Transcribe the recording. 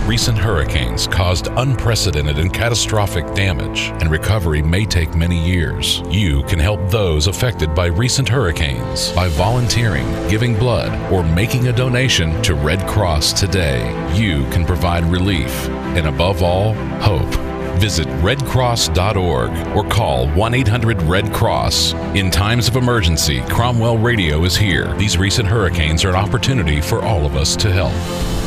recent hurricanes caused unprecedented and catastrophic damage, and recovery may take many years. You can help those affected by recent hurricanes by volunteering, giving blood, or making a donation to Red Cross today. You can provide relief and, above all, hope. Visit redcross.org or call 1-800-RED-CROSS. In times of emergency, Cromwell Radio is here. These recent hurricanes are an opportunity for all of us to help.